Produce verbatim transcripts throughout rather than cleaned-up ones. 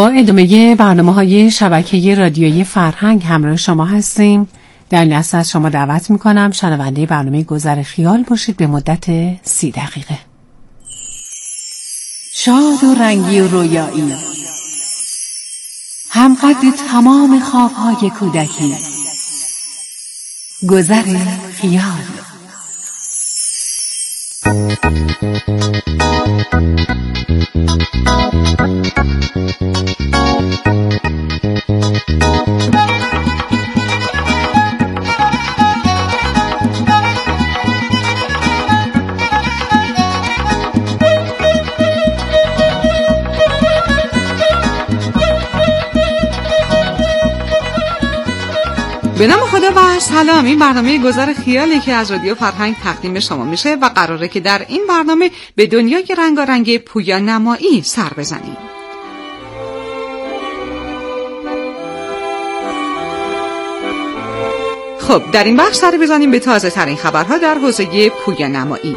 با ادامه برنامه‌های شبکه رادیویی فرهنگ همراه شما هستیم. در این لحظه از شما دعوت می‌کنم شنونده برنامه گذر خیال باشید به مدت سی دقیقه. شاد و رنگی و رویایی، همقدر تمام خواب‌های کودکی، گذر خیال. به نام خدا و سلام. این برنامه گذر خیالی که از رادیو فرهنگ تقدیم شما میشه و قراره که در این برنامه به دنیای رنگارنگ پویا نمایی سر بزنیم. خب در این بخش سر بزنیم به تازه ترین خبرها در حوزه پویا نمایی.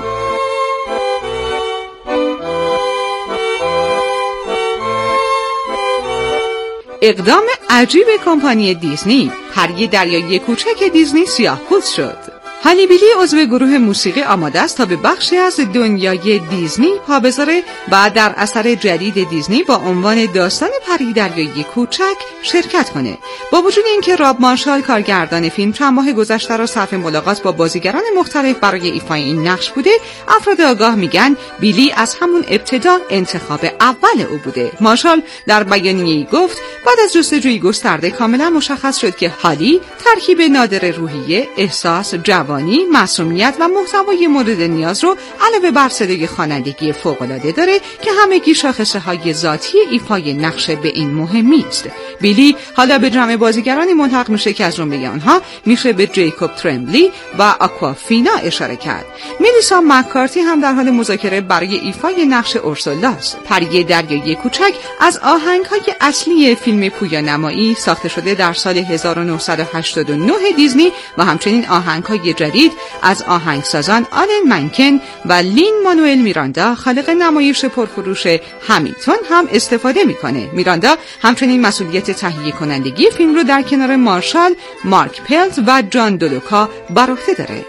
اقدام عجیب کمپانی دیزنی، پری دریایی کوچک دیزنی سیاه‌پوست شد. هالی بیلی عضو گروه موسیقی آماده است تا به بخشی از دنیای دیزنی پا بذاره و در اثر جدید دیزنی با عنوان داستان پری دریایی کوچک شرکت کنه. با وجود اینکه راب مارشال کارگردان فیلم چند ماه گذشته را صرف ملاقات با بازیگران مختلف برای ایفای این نقش بوده، افراد آگاه میگن بیلی از همون ابتدا انتخاب اول او بوده. مارشال در بیانیه‌ای گفت بعد از جستجوی گسترده کاملا مشخص شد که هالی ترکیب نادر روحیه، احساس، جوانی، معصومیت و محتوای مورد نیاز رو علاوه بر صدای خوانندگی فوق‌العاده داره که همگی شاخصه‌های ذاتی ایفای نقش به این مهمی است. بیلی حالا به جمع بازیگرانی ملحق میشه که از جمله آنها میشه به جیکوب ترمبلی و آکوافینا اشاره کرد. ملیسا مکارتی هم در حال مذاکره برای ایفای نقش اورسولا است. پری دریایی کوچک از آهنگ‌های اصلی فیلم پویا نمایی ساخته شده در سال هزار و نهصد و هشتاد و نه دیزنی و همچنین آهنگ‌های جدید از آهنگسازان آلن منکن و لین مانوئل میراندا خالق نمایش پرفروش همیلتون هم استفاده میکنه. میراندا همچنین مسئولیت تهیه کنندگی فیلم رو در کنار مارشال، مارک پلت و جان دولوکا بر عهده داره.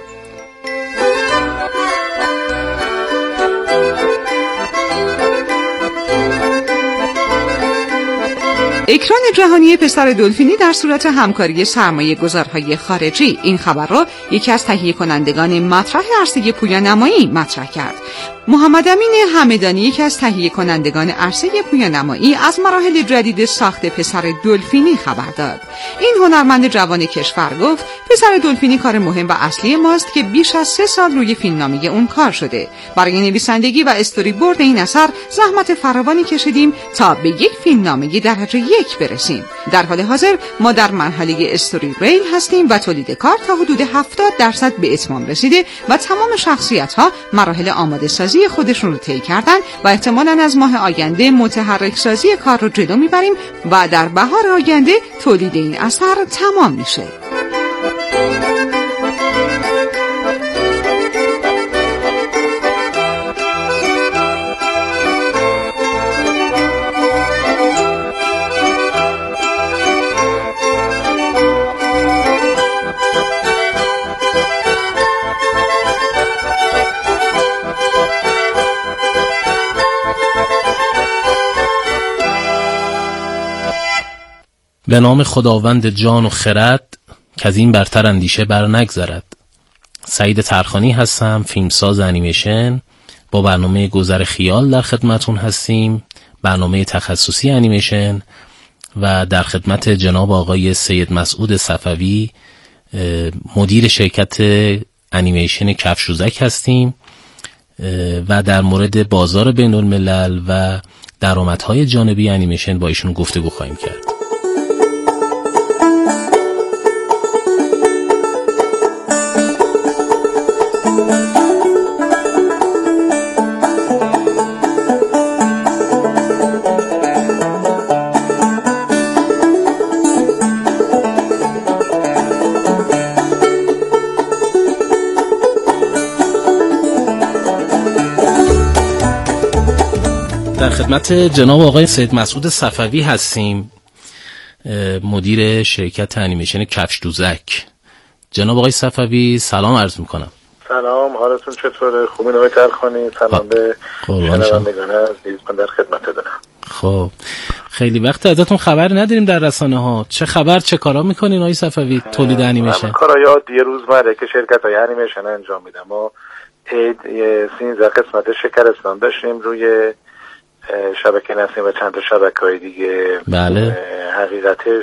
اکران جهانی پسر دلفینی در صورت همکاری سرمایه گذارهای خارجی. این خبر را یکی از تهیه کنندگان مطرح عرصه پویا نمایی مطرح کرد. محمد امین همدانی یکی از تهیه کنندگان عرصه پویا نمایی از مراحل جدید ساخت پسر دلفینی خبر داد. این هنرمند جوان کشور گفت پسر دلفینی کار مهم و اصلی ماست که بیش از سه سال روی فیلمنامه اون کار شده. برای نویسندگی و استوری بورد این اثر زحمت فراوانی کشیدیم تا به یک فیلمنامه درجه یک برسیم. در حال حاضر ما در مرحله استوری ریل هستیم و تولید کار تا حدود هفتاد درصد به اتمام رسیده و تمام شخصیت‌ها مراحل آماده سازی خودشون رو طی کردن و احتمالاً از ماه آینده متحرک سازی کار رو جلو میبریم و در بهار آینده تولید این اثر تمام میشه. به نام خداوند جان و خرد که از این برتر اندیشه بر نگذرد. سعید ترخانی هستم، فیلمساز انیمیشن. با برنامه گذر خیال در خدمتون هستیم، برنامه تخصصی انیمیشن و در خدمت جناب آقای سید مسعود صفوی مدیر شرکت انیمیشن کفشوزک هستیم و در مورد بازار بین الملل و درآمدهای جانبی انیمیشن با ایشون گفتگو خواهیم کرد. در خدمت جناب آقای سید مسعود صفوی هستیم، مدیر شرکت انیمیشن کفش دوزک. جناب آقای صفوی سلام عرض میکنم. سلام، حالتون چطوره؟ خوبین آقای ترخانی؟ سلام به شنوندگان عزیز، من در خدمت دارم. خب خیلی وقت ازتون خبر نداریم در رسانه ها. چه خبر، چه کارا میکنین آقای صفوی؟ تولید انیمیشن کارا یاد یه روزمره که شرکت های انیمیشن انجام میدم. ما عید سیزده قسمت شکرستان داشتیم روی شبکه نسیم و چند تا شبکه‌های دیگه. بله. حقیقتش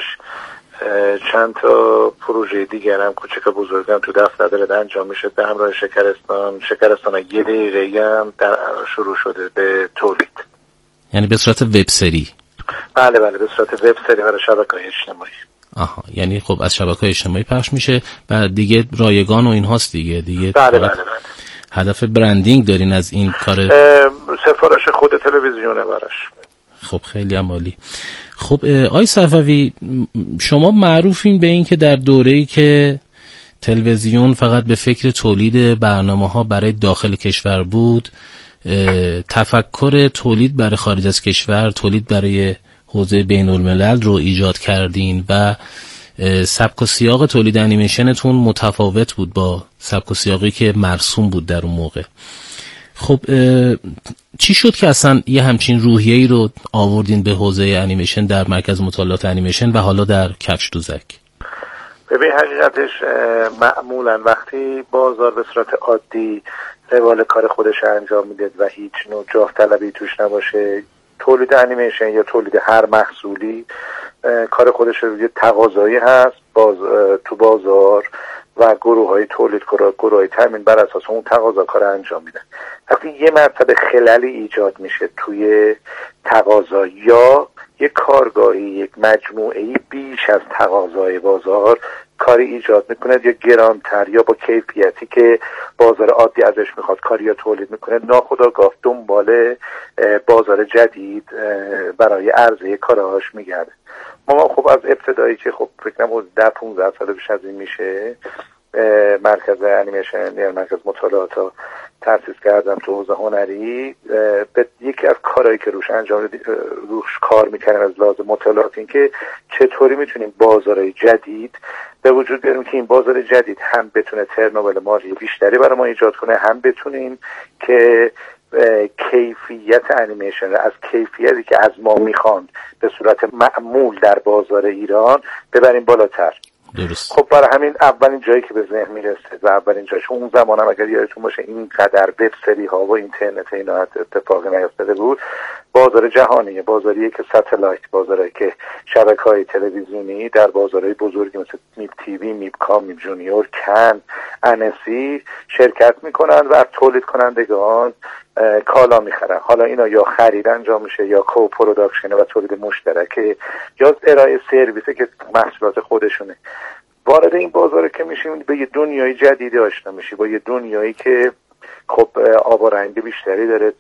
چند تا پروژه دیگر هم کوچک و بزرگ هم تو دفتر داره انجام میشه به همراه شکرستان. شکرستان یه دقیقه هم در شروع شده به تولید، یعنی به صورت وب سری. بله بله به صورت وب سری برای شبکه‌های اجتماعی. آها، یعنی خب از شبکه‌های اجتماعی پخش میشه و دیگه رایگان و اینهاست دیگه دیگه بله بله بله. هدف برندینگ دارین از این کار؟ سفارش خود تلویزیونه براش. خب خیلی عالی. خب آی صفوی، شما معروفین به این که در دوره‌ای که تلویزیون فقط به فکر تولید برنامه‌ها برای داخل کشور بود، تفکر تولید برای خارج از کشور، تولید برای حوزه بین الملل رو ایجاد کردین و سبک و سیاق تولید انیمیشنتون متفاوت بود با سبک و سیاقی که مرسوم بود در اون موقع. خب چی شد که اصلا یه همچین روحیه‌ای رو آوردین به حوزه انیمیشن در مرکز مطالعات انیمیشن و حالا در کفش دوزک؟ ببین حقیقتش معمولا وقتی بازار به صورت عادی روال کار خودش انجام میده و هیچ نوع جاه طلبی توش نباشه، تولید انیمیشن یا تولید هر محصولی کار خودش رو یه تقاضایی هست باز تو بازار و گروه های تولید گروه های تامین بر اساس اون تقاضا کار انجام میدن. وقتی یه مرتبه خللی ایجاد میشه توی تقاضا یا یک کارگاهی، یک مجموعه‌ای بیش از تقاضای بازار کاری ایجاد میکنه یا گرانتر یا با کیفیتی که بازار عادی ازش میخواد کاری یا تولید میکنه، ناخودآگاه دنبال بازار جدید برای عرضه کارهاش میگرده. ما خب از ابتدایی که خب فکر کنم ده پانزده سال پیش از این میشه مرکز انیمیشن یا مرکز مطالعات ها تأسیس کردم تو حوزه هنری. به یکی از کارهایی که روش انجام روش کار میکنیم از لحاظ مطالعات این که چطوری میتونیم بازارهای جدید به وجود بیاریم که این بازار جدید هم بتونه ترنوبل مالی بیشتری برای ما ایجاد کنه، هم بتونیم که کیفیت انیمیشن از کیفیتی که از ما میخوان به صورت معمول در بازار ایران ببریم بالاتر. درست. خب برای همین اولین جایی که به ذهن میرسه و اولین جایش اون زمان هم اگر یادتون باشه اینقدر وب سری ها و اینترنت اینا اتفاقی نیفتاده بود، بازار جهانیه، بازاریه که ستلایت، بازاریه که شبکه‌های تلویزیونی در بازارهای بزرگی مثل میب تیوی، میب کام، میب جونیور، کن، انسی شرکت میکنن و از تولید کنندگان کالا میخرن. حالا اینا یا خرید انجام میشه یا کو پروداکشن و تولید مشترکه یا ارائه سرویسه که محصولات خودشونه. وارد این بازار که میشیم به یه دنیای جدیدی آشنا میشی، با یه دنیایی که خب آب و رنگ بیشتری داره،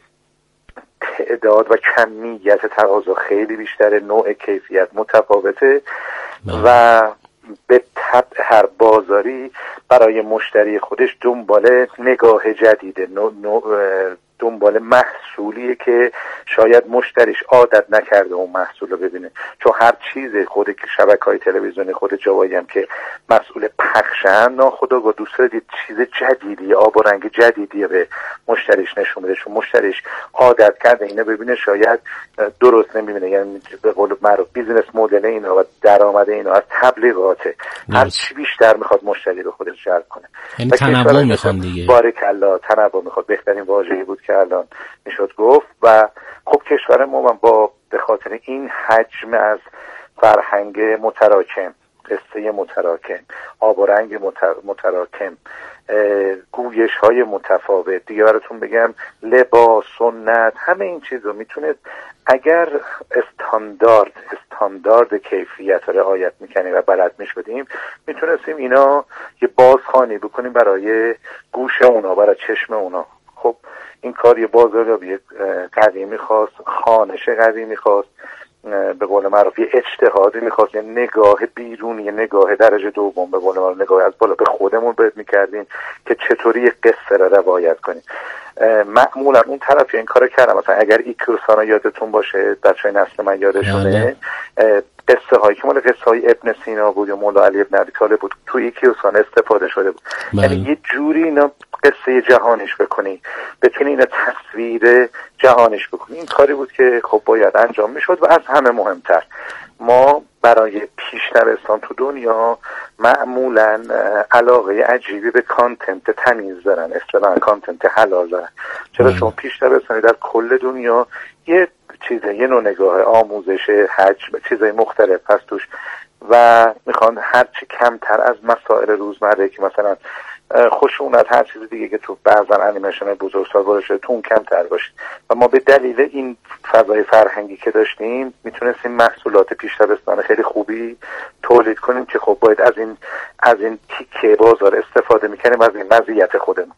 تعداد و کمیت تقاضا خیلی بیشتره، نوع کیفیت متفاوته و به طبع هر بازاری برای مشتری خودش دنبال نگاه جدیده، دنبال محصولیه که شاید مشتریش عادت نکرده اون محصول رو ببینه، چون هر چیز خود که شبکه‌های تلویزیونی خود جوایی هم که مسئول پخشن ناخودآگاه دوست داره چیز جدیدی، آب و رنگ جدیدی به مشتریش نشون بده، چون مشتریش عادت کرده اینو ببینه، شاید درست نمیبینه. یعنی به قول معروف بیزینس مدل اینا و درآمد اینا از تبلیغاته، هر چی بیشتر میخواد مشتری رو خودش جلب کنه. یعنی تنوع میخوان دیگه. بارکالله، تنوع میخواد، بهترین واژه‌ای بود که الان میشد گفت. و خب کشور ما با به خاطر این حجم از فرهنگ متراکم، قصه متراکم، آب و رنگ متراکم، گویش های متفاوت، دیگه براتون بگم لباس، سنت، همه این چیزا میتونه اگر استاندارد استاندارد کیفیت رعایت میکنیم و بلد میش بدیم، میتونستیم اینا یه بازخوانی بکنیم برای گوش اونا، برای چشم اونا. خب این کار یه بازاریابی قوی میخواست، خوانش قوی میخواست، به قول معروف یه اجتهادی میخواست، یه نگاه بیرونی، یه نگاه درجه دوم، به قول معروف نگاه از بالا به خودمون بهت میکردیم که چطوری یک قصه را روایت کنیم. معمولا اون طرف این کارو کردم. مثلا اگر ایکیوسانا یادتون باشه، بچهای نسل من یادشونه، قصه هایی که مال قصه های ابن سینا بود یا مولا علی ابن ابی طالب بود تو ایکیوسانا استفاده شده بود. یعنی یه جوری اینا قصه جهانیش بکنی، بتونی اینا تصویر جهانیش بکنی. این کاری بود که خب باید انجام میشد و از همه مهمتر ما برای پیشتر اسلام تو دنیا معمولا علاقه عجیبی به کانتنت تمیز دارن، اصطلاحاً کانتنت حلال دارن. چرا؟ چون پیشتر اسلامی در کل دنیا یه چیزه، یه نوع نگاه آموزش حج به چیزای مختلف هست توش و میخوان هرچی کمتر از مسائل روزمره که مثلا خشونت هر چیز دیگه که تو بعضا انیمیشن بزرگسال وارد شده تو اون کمتر باشه و ما به دلیل این فضای فرهنگی که داشتیم میتونستیم محصولات پیشرفتانه خیلی خوبی تولید کنیم که خب باید از این از این تیکه بازار استفاده میکنیم، از این مزیت خودمون.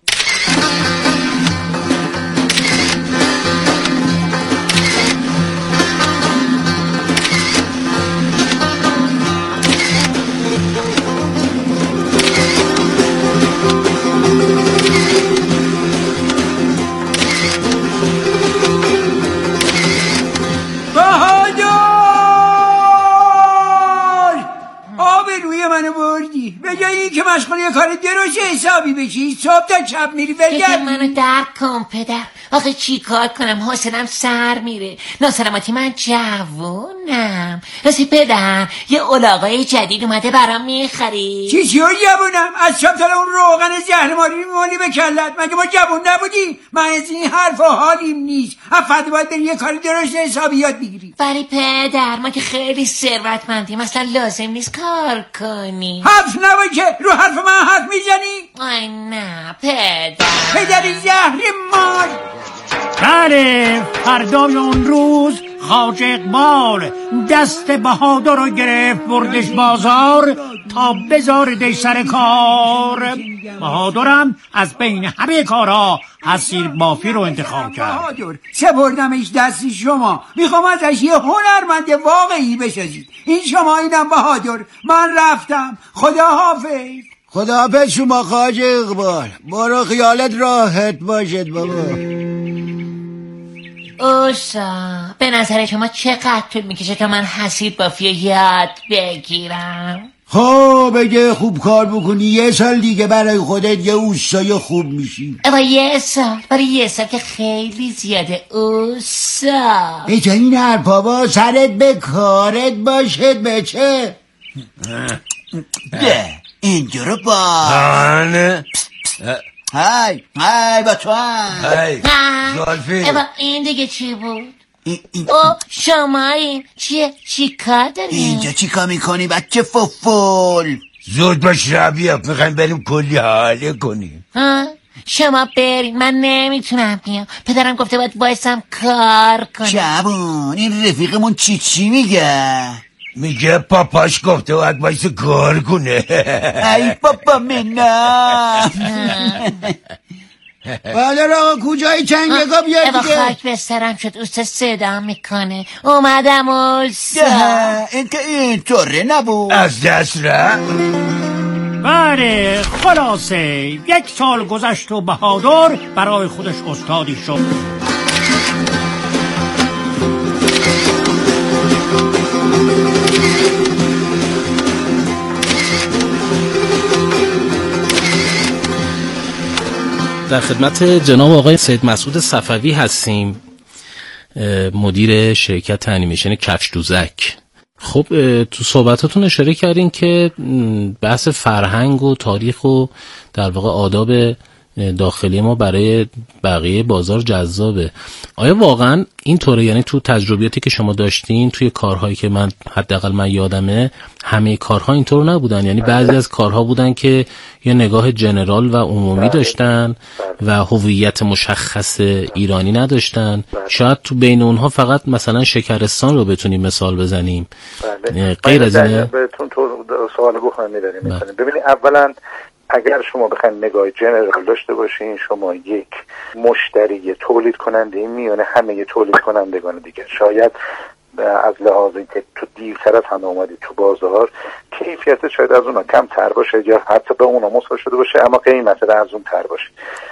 که مشغول یه کار دروش حسابی بشی، صبح تا شب میری بگرد. منو درک کن پدر، آخه چی کار کنم، حوصله‌ام سر میره. ناسلامتی من جوونم. راستی پدر یه الاغای جدید اومده برام میخری؟ چی چی جوونم؟ از شب تا اون روغن زهرماری میمونی به کلت. مگه ما جوون نبودیم؟ من از این حرفا حالیم نیست. افت باید بری یه کار دروش حسابی یاد بگیری. ولی پدر ما که خیلی ثروتمندیم، اصلا لازم نیست کار کنی. حرف نباشه، رو حرف من حرف میزنی؟ آی نه پدر. پدری زهر مار. بله، فردای اون روز خواجه اقبال دست بهادر رو گرفت بردش بازار تا بذاردش سر کار. بهادرم از بین همه کارها حصیر بافی رو انتخاب کرد. بهادر سپردمش دستی شما، میخوام ازش یه هنرمند واقعی بسازید. این شما، اینم بهادر. من رفتم، خدا حافظ. خدا حافظ شما خواجه اقبال، برو خیالت راحت باشد بابا. اوسا به نظر شما چقدر طول میکشه که من حصیر بافی یاد بگیرم؟ خب اگه خوب کار بکنی یه سال دیگه برای خودت یه اوستای خوب میشی. اما یه سال؟ برای یه سال که خیلی زیاده اوسا. بچه این حرفا با سرت به کارت باشد بچه. ده اینجا رو با آنه های های با تو های زالفی. اما این دیگه چی بود؟ این این او شما این چیه؟ چی کار داری؟ اینجا چی کار میکنی بچه ففول؟ زود باش ربیه، میخوایم بریم کلی حاله کنیم. ها؟ شما برین، من نمیتونم بیام. پدرم گفته باید بایستم کار کنم. جوان این رفیقمون چی چی میگه؟ میگه پاپاش گفته باید بایست کار کنه. ای پاپا منم. بادر آقا کجایی چنگگا بیاد دیگه؟ اوا خاک بسترم شد، اوست صدا میکنه. اومدم اوست. این که اینطوره نبود. از دست رفت. بله خلاصه یک سال گذشت و بهادر برای خودش استادی شد. در خدمت جناب آقای سید مسعود صفوی هستیم، مدیر شرکت انیمیشن کفش دوزک. خب تو صحبتاتون اشاره کردین که بحث فرهنگ و تاریخ و در واقع آداب داخلی ما برای بقیه بازار جذابه. آیا واقعا اینطوره؟ یعنی تو تجربیاتی که شما داشتین توی کارهایی که من حداقل من یادمه همه کارها اینطور نبودن؟ یعنی بعضی از کارها بودن که یه نگاه جنرال و عمومی داشتن و هویت مشخص ایرانی نداشتن. شاید تو بین اونها فقط مثلا شکرستان رو بتونیم مثال بزنیم. بله. غیر از اینه بهتون تو سوال بخوام می‌داریم می‌کنیم. ببینید اولا اگر شما بخواید نگاه جنرال داشته باشین، شما یک مشتری تولید کننده میونه همه تولید کنندگان دیگه. شاید از لحاظ اینکه تو دیرتر از همه اومدی تو بازار، کیفیت شاید از اونها کم تر باشه یا حتی به اونها مساوی شده باشه، اما قیمت از اون تر باشه.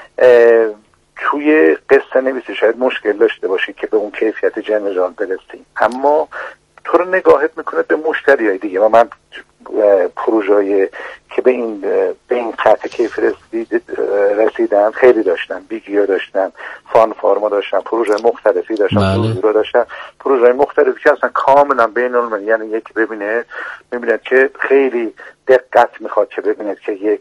توی قصه نویسی شاید مشکل داشته باشی که به اون کیفیت جنرال برسیم، اما تو رو نگاهت میکنه به مشتری های دیگه. و من پروژه‌ای که به این به این خط کیف رسید رسیدن خیلی داشتم. بیگیا داشتم، فان فارما داشتم، پروژه مختلفی داشتم، پروژه رو داشتم، پروژه مختلفی که اصلا کاملا بین المللی، یعنی یکی ببینه میبینه که خیلی دقت میخواد که ببینه که یک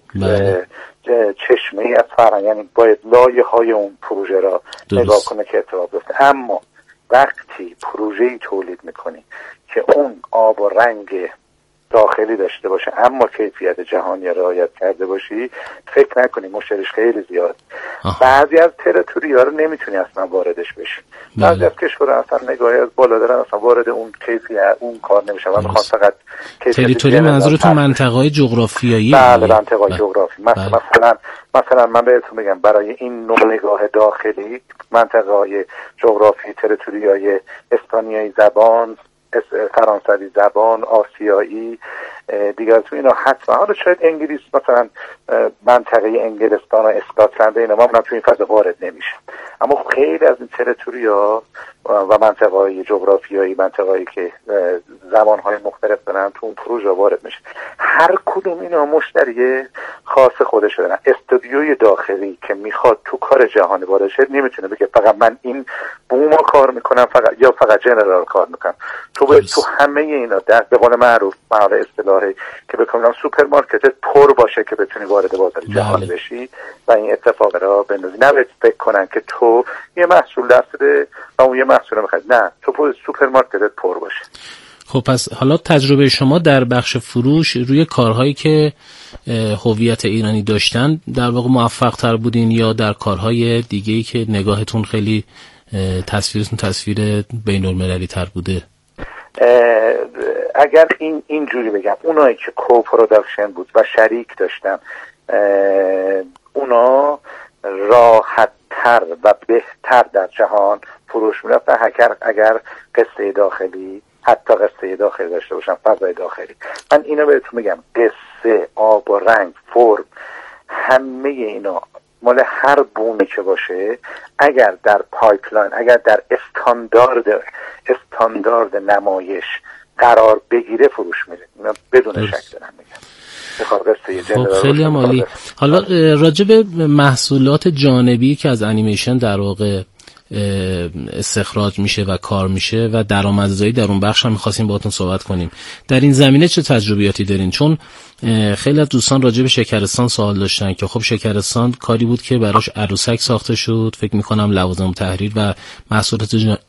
چشمه ای از فرهنگ، یعنی باید لایه های اون پروژه را درست نگاه کنه که اتفاق بیفته. اما وقتی پروژه‌ای تولید میکنی که اون آب و رنگ داخلی داشته باشه اما کیفیت جهانی رعایت کرده باشی، فکر نکنی مشتریش خیلی زیاد. بعضی از تریتوری‌ها رو نمیتونی اصلا واردش بشی. بعضی از کشورها اصلا نگاهی از بالا دارن، اصلا وارد اون کیفیت اون کار نمیشه و میخوان فقط تریتوری. منظورتون منطقه‌های جغرافیایی؟ بله، منطقه‌های جغرافی. مثلا مثلا مثلا من بهتون بگم برای این نوع نگاه داخلی، منطقه‌های جغرافی تریتوری‌های اسپانیایی زبان، فرانسوی زبان، آسیایی دیگه تو اینا حتما، حالا شاید انگلیس، مثلا منطقه انگلستان و اسکاتلند، اینا ما هم تو این فضا وارد نمیشه. اما خیلی از این تریتوری‌ها و منطقه‌های جغرافیایی، منطقه‌ای که زبان‌های مختلف دارن، تو اون پروژه وارد میشه. هر کدوم اینا مشتری خاص خودش دارن. استودیوی داخلی که میخواد تو کار جهانی وارد شه نمیتونه بگه فقط من این بوما کار میکنم فقط یا فقط جنرال کار میکنم. تو باید تو همه اینا در به قول معروف معنا اصطلاحی که بکنم سوپرمارکتت پر باشه که بتونی وارد بازار جهانی بشی و این اتفاق را بندازی. نه فکر کنن که تو یه محصول دست بده و اون یه محصول میخواد، نه، تو باید سوپرمارکتت پر باشه. خب پس حالا تجربه شما در بخش فروش روی کارهایی که هویت ایرانی داشتن در واقع موفق تر بودین یا در کارهای دیگه‌ای که نگاهتون خیلی تصویرتون تصویر بین المللی تر بوده؟ اگر این اینجوری بگم، اونایی که کوپروداکشن بود و شریک داشتن، اونا راحت تر و بهتر در جهان فروش می‌رفتن اگر اگر قصه داخلی، حتی قصه داخلی داشته باشن، فضای داخلی. من اینو بهتون میگم، قصه، آب و رنگ، فرم، همه اینا مال هر بومی که باشه، اگر در پایپلاین، اگر در استاندارد استاندارد نمایش قرار بگیره فروش میره. اینا بدون شک دارم میگم. خب خیلی عالی. حالا راجع به محصولات جانبی که از انیمیشن در واقع استخراج میشه و کار میشه و درآمدزایی در اون بخش هم می‌خواستیم باهاتون صحبت کنیم. در این زمینه چه تجربیاتی دارین؟ چون خیلی از دوستان راجع به شکرستان سوال داشتن که خب شکرستان کاری بود که براش عروسک ساخته شد، فکر می‌کنم لوازم تحریر و محصولات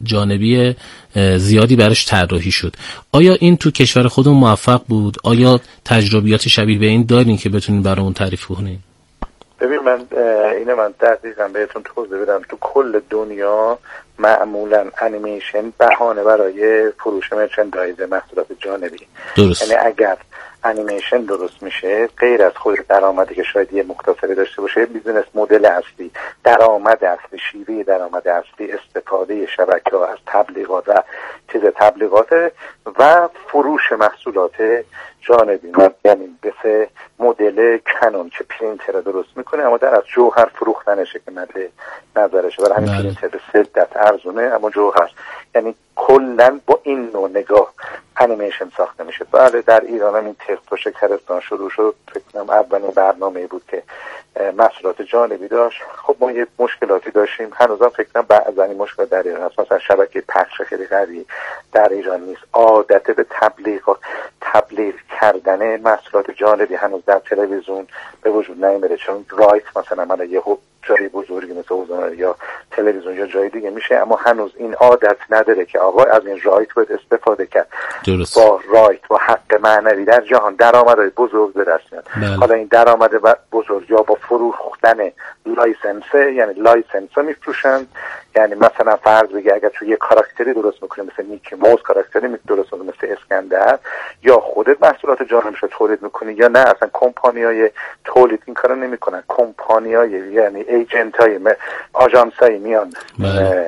جانبی زیادی براش طراحی شد. آیا این تو کشور خودمون موفق بود؟ آیا تجربیات شبیه به این دارین که بتونین برامون تعریف کنین؟ ببین من اینه من دقیقاً بهتون توضیح بدم. تو کل دنیا معمولاً انیمیشن بهانه برای فروش مرچندایز محصولات جانبی. درست. یعنی اگر انیمیشن درست میشه، غیر از خود درآمدی که شاید یه مختصری داشته باشه، بیزینس مدل اصلی، درآمد اصلی، شیوه درآمد اصلی استفاده شبکه‌ها از تبلیغات و چیز تبلیغات و فروش محصولات جانبی. یعنی مثل مدل کنون که پرینتر درست میکنه اما در از جوهر فروختنشه که مد نظرشه، برای همین پرینتر به شدت ارزونه اما جوهر. یعنی کلا با این نوع نگاه انیمیشن ساخته میشه. بله در ایران هم این تست و شکرستان شروع شد، فکر کنم اولین برنامه بود که محصولات جانبی داشت. خب ما یه مشکلاتی داشتیم، هنوزم فکر کنم بعضی این مشکلات در ایران هست. مثلا شبکه پخش خیلی قوی در ایران نیست، عادت به تبلیغ تبلیغ کردن محصولات جانبی هنوز در تلویزیون به وجود نمیاد، چون رایت مثلا من یه جای بزرگی مثل اوزان یا تلویزیون یا جای دیگه میشه، اما هنوز این عادت نداره که آقا از این رایت باید استفاده کرد. درست. با رایت با حق معنوی در جهان درآمدهای بزرگ به دست میاد. حالا این درآمد بزرگ یا با فروختن لایسنسه، یعنی لایسنس میفروشن. یعنی مثلا فرض بگی اگر تو یه کاراکتری درست میکنی مثل میکی موز کاراکتری درست میکنی مثل اسکندر، یا خودت محصولات جانبیشو تولید میکنی یا نه اصلا کمپانیای تولید این کارو نمیکنن. کمپانیای یعنی ایجنتای آژانسای میان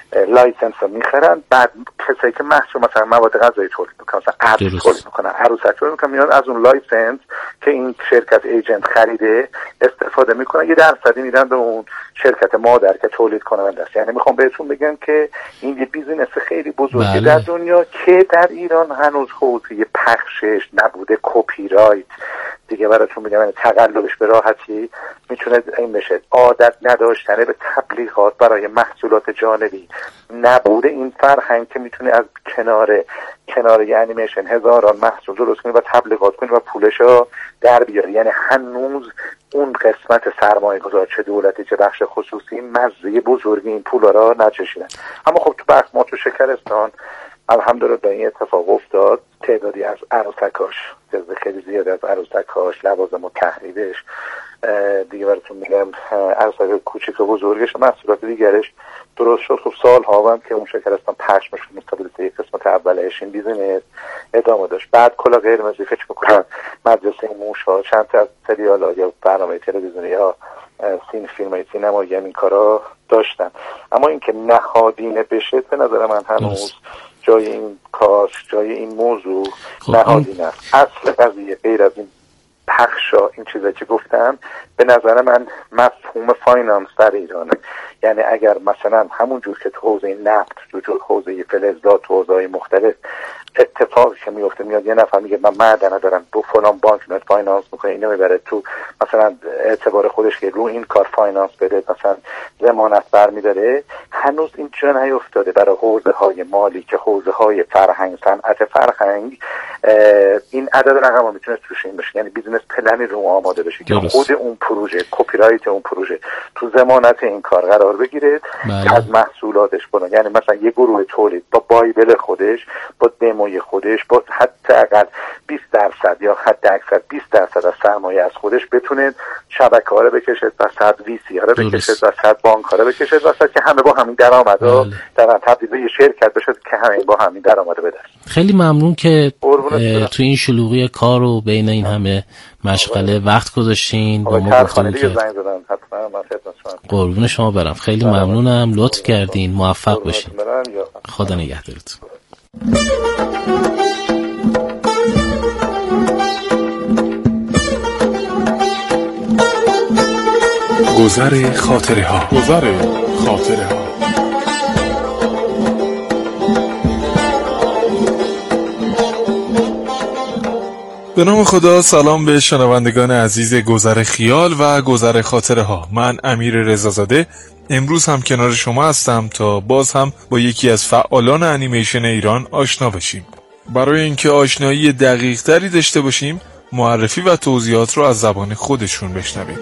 لایسنس رو میخرن، بعد کسایی که محصول مثلا مواد غذایی تولید میکنن، مثلا عروس تولید میکنن، عروسک تولید میکنن، میان از اون لایسنس که این شرکت ایجنت خریده استفاده میکنن، یه درصدی میدن به اون شرکت مادر که تولید کننده است. یعنی میخوام بهتون بگم که این یه بیزینس خیلی بزرگی بله. در دنیا که در ایران هنوز حوزه پخشش نبوده، کپی رایت دیگه براتون میگم، یعنی تقلبش به راحتی میتونه این بشه. عادت نداشتنه به تبلیغات برای محصولات جانبی نبوده، این فرهنگ که میتونه از کنار کنار یه انیمیشن هزاران محصول درست کنی و تبلیغات کنی و پولشو در بیاری. یعنی هنوز اون قسمت سرمایه گذار چه دولتی چه بخش خصوصی مزه بزرگی این پولا را نچشیدن. اما خب تو بخش ما تو شکرستان الحمدلله این اتفاق افتاد. تعدادی از عروسکاش، تعداد خیلی زیادی از عروسکاش، لوازم و تحریرش، دیگه براتون میگم عروسک کوچیک و بزرگش و محصولات دیگرش درست شد. خب سال ها هم که اون شکرستان پخش میشد مستقل یک قسمت اولش این بیزینس ادامه داشت. بعد کلا قرمزی فکر میکنم مدرسه موشا، چند تا از سریالا یا برنامه تلویزیونی یا سین فیلم های سینمایی هم این کارا داشتن. اما اینکه نهادینه بشه به نظر من هنوز جای این کار، جای این موضوع نهادینه است. اصل قضیه غیر از این پخشا این چیزایی که گفتم به نظر من مفهوم فاینانس در ایرانه. یعنی اگر مثلا همون جور که تو حوزه نفت، تو جور حوزه فلزات، تو حوزه‌های مختلف اتفاقی که میفته، میاد یه نفر میگه من معدن دارم، با فلان بانک میاد فاینانس میکنه، اینو میبره تو مثلا اعتبار خودش که رو این کار فاینانس بده، مثلا ضمانت برمیداره. هنوز این جا نیفتاده برای حوزه های مالی که حوزه های فرهنگ، صنعت فرهنگ این عدد رقم میتونه توش این بشه. یعنی بیزینس پلنی رو آماده بشه که خود اون پروژه، کپی رایت اون پروژه تو ضمانت این کار قرار بگیره که از محصولاتش کنه. یعنی مثلا یه گروه تولید با بایبل خودش، با دموی خودش، با حداقل بیست درصد یا حد اکثر بیست درصد از سرمایه از خودش بتونه شبکه ها رو بکشه وسط، وی سی ها رو بکشه وسط، بانک ها رو بکشه وسط، که همه با همین درآمدا در تبدیل به یه شرکت بشه که همه با همین درآمد بده. خیلی ممنون که تو این شلوغی کار و بین این همه مشغله وقت گذاشتین با ما گفتگو کردین. قربون شما برم. خیلی ممنونم، لطف کردین، موفق باشین. خدا نگهدارتون. گذر خاطره ها. گذر خاطره ها. به نام خدا. سلام به شنوندگان عزیز گذر خیال و گذر خاطره ها. من امیر رضازاده امروز هم کنار شما هستم تا باز هم با یکی از فعالان انیمیشن ایران آشنا بشیم. برای اینکه آشنایی دقیق تری داشته باشیم معرفی و توضیحات رو از زبان خودشون بشنویم.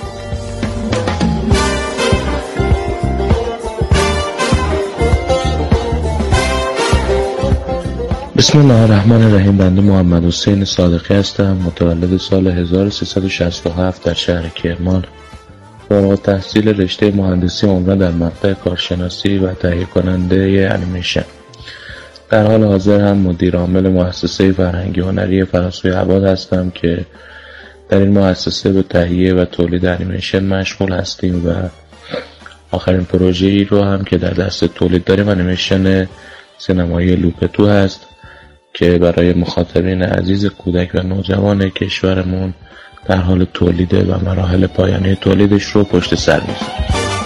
بسم الله الرحمن الرحیم. بنده محمد حسین صادقی هستم، متولد سال هزار و سیصد و شصت و هفت در شهر کرمان. فارغ تحصیل رشته مهندسی عمران در مقطع کارشناسی و تهیه کننده انیمیشن. در حال حاضر هم مدیر عامل مؤسسه فرهنگی هنری فراسوی عباد هستم که در این مؤسسه به تهیه و تولید انیمیشن مشغول هستیم و آخرین پروژه ای رو هم که در دست تولید داریم انیمیشن سینمایی لوپتو هست که برای مخاطبین عزیز کودک و نوجوان کشورمون در حال تولیده و مراحل پایانی تولیدش رو پشت سر می‌ذاریم.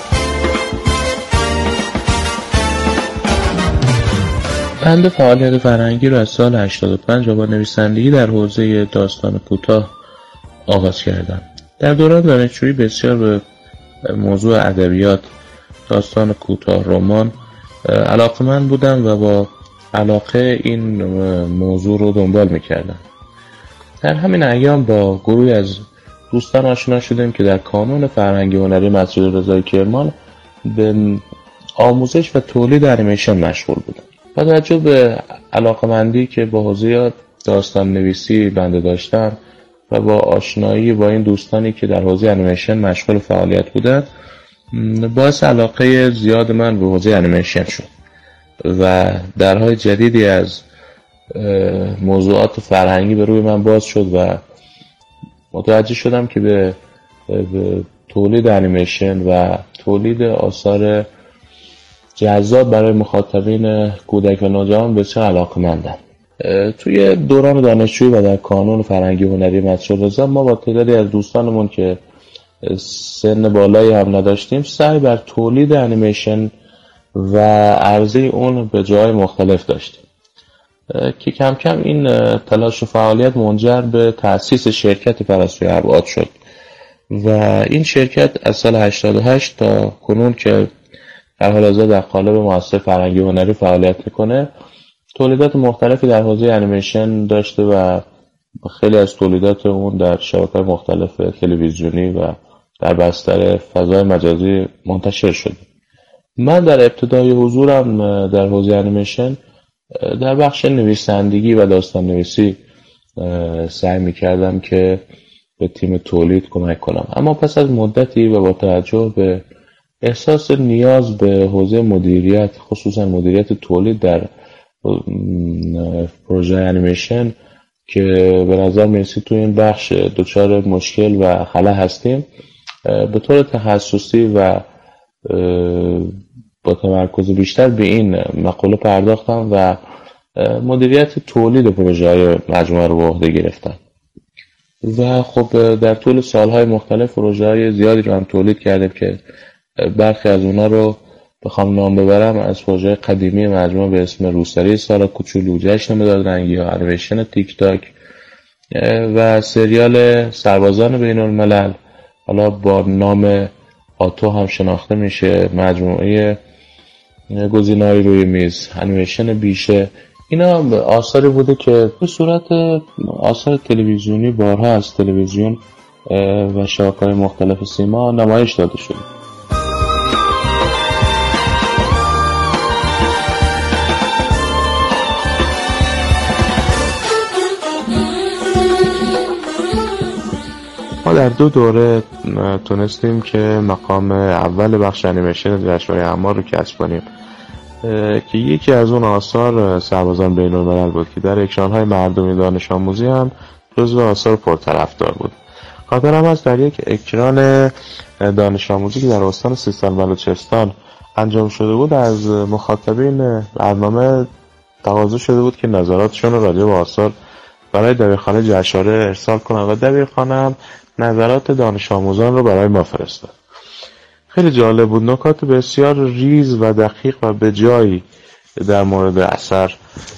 بنده فعالیت فرهنگی رو از سال هشتاد و پنج با نویسندگی در حوزه داستان کوتاه آغاز کردم. در دوران دانشجویی بسیار به موضوع ادبیات، داستان کوتاه، رمان علاقه‌مند بودم و با علاقه این موضوع رو دنبال می‌کردم. در همین ایام با گروهی از دوستان آشنا شدیم که در کانون فرهنگی هنری مسجد رضای کرمان به آموزش و تولید انیمیشن مشغول بودم. با توجه به علاقه‌مندی که با حوزه داستان نویسی بنده داشتم و با آشنایی با این دوستانی که در حوزه انیمیشن مشغول فعالیت بودند، باعث علاقه زیاد من به حوزه انیمیشن شد و درهای جدیدی از موضوعات فرهنگی به روی من باز شد و متوجه شدم که به, به تولید انیمیشن و تولید آثار جذاب برای مخاطبین کودک و نوجوان بسیار علاقه‌مندن. توی دوران دانشجویی و در کانون فرهنگی هنری مسجد رضا ما با تعدادی از دوستانمون که سن بالایی هم نداشتیم سعی بر تولید انیمیشن و عرضه اون به جای مختلف داشتیم که کم کم این تلاش و فعالیت منجر به تأسیس شرکت پرستوی ابعاد شد و این شرکت از سال هشتاد و هشت تا کنون که در حال حاضر در قالب مؤسسه فرهنگی هنری فعالیت میکنه تولیدات مختلفی در حوزه انیمیشن داشته و خیلی از تولیدات اون در شبکه‌های مختلف تلویزیونی و در بستر فضای مجازی منتشر شده. من در ابتدای حضورم در حوزه انیمیشن در بخش نویسندگی و داستان نویسی سعی می‌کردم که به تیم تولید کمک کنم، اما پس از مدتی و با توجه به احساس نیاز به حوزه مدیریت خصوصا مدیریت تولید در پروژه انیمیشن که به نظر میرسید تو این بخش دچار مشکل و خلا هستیم به طور تخصصی و با تمرکز بیشتر به این مقوله پرداختم و مدیریت تولید پروژه های مجموعه رو به عهده گرفتم و خب در طول سالهای مختلف پروژه های زیادی رو هم تولید کردیم که برخی از اونا رو بخوام نام ببرم از پروژه قدیمی مجموعه به اسم روسری سارا کوچولو، جشن مداد رنگی ها، انیمیشن تیک تاک و سریال سربازان بین الملل، حالا با نام آتو هم شناخته میشه، مجموعه گزینه‌های روی میز، انیمیشن بیشه. اینا آثاری بوده که به صورت آثار تلویزیونی بارها از تلویزیون و شبکه‌های مختلف سیما نمایش داده شده. ما در دو دوره تونستیم که مقام اول بخش انیمیشن جشنواره اعمال رو کسب کنیم که یکی از اون آثار سربازان بین الملل بود که در اکران‌های مردمی دانش آموزی هم جزو آثار پرطرفدار بود. خاطرم هست در یک اکران دانش آموزی که در استان سیستان بلوچستان انجام شده بود از مخاطبین برنامه تقاضا شده بود که نظراتشون رو راجع به آثار برای دبیرخانه جشنواره ارسال کنن و دبیرخانه هم نظرات دانش آموزان رو برای ما فرستاد. خیلی جالب بود، نکات بسیار ریز و دقیق و به جایی در مورد اثر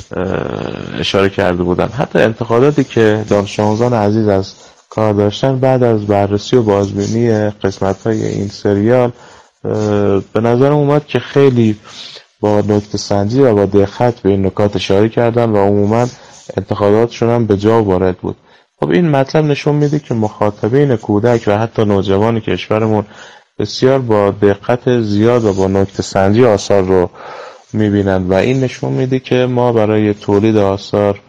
اشاره کرده بودن. حتی انتقاداتی که دانش آموزان عزیز از کار داشتن بعد از بررسی و بازبینی قسمت‌های این سریال به نظر اومد که خیلی با نکته سنجی و با دقت به این نکات اشاره کردن و عموما انتقاداتشون هم به جا وارد بود. خب این مطلب نشون میده که مخاطبین کودک و حتی نوجوان کشورمون بسیار با دقت زیاد و با نکته سنجی آثار رو میبینند و این نشون میده که ما برای تولید آثار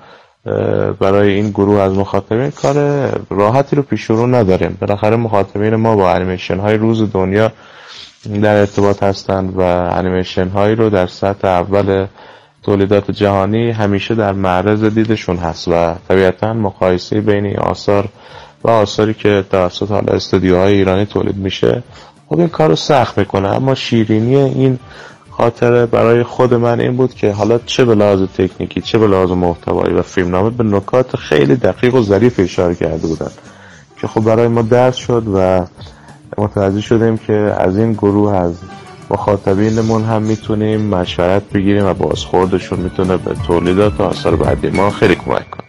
برای این گروه از مخاطبین کار راحتی رو پیش رو نداریم. بالاخره مخاطبین ما با انیمیشن های روز دنیا در ارتباط هستند و انیمیشن هایی رو در سطح اول تولیدات جهانی همیشه در معرض دیدشون هست و طبیعتاً مقایسه بین این آثار و آثاری که توسط حالا استودیوهای ایرانی تولید میشه خب این کارو سخت میکنه. اما شیرینی این خاطره برای خود من این بود که حالا چه به لحاظ تکنیکی چه به لحاظ محتوایی و فیلمنامه به نکات خیلی دقیق و ظریف اشاره کرده بودن که خب برای ما درس شد و متوجه شدیم که از این گروه از مخاطبینمون هم میتونیم مشورت بگیریم و بازخوردشون میتونه به تولیدات و آثار بعدی ما خیلی کمک کنه.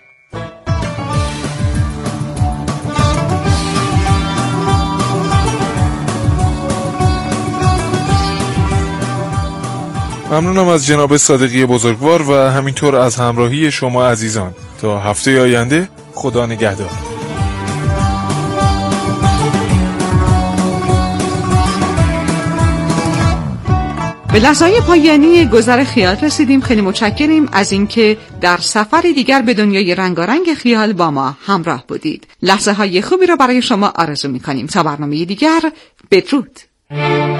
ممنونم از جناب صادقی بزرگوار و همینطور از همراهی شما عزیزان. تا هفته آینده خدا نگهدار. به لحظه‌های پایانی گذر خیال رسیدیم. خیلی متشکریم از اینکه در سفر دیگر به دنیای رنگارنگ خیال با ما همراه بودید. لحظه‌های خوبی را برای شما آرزو می‌کنیم. تا برنامه دیگر، بدرود.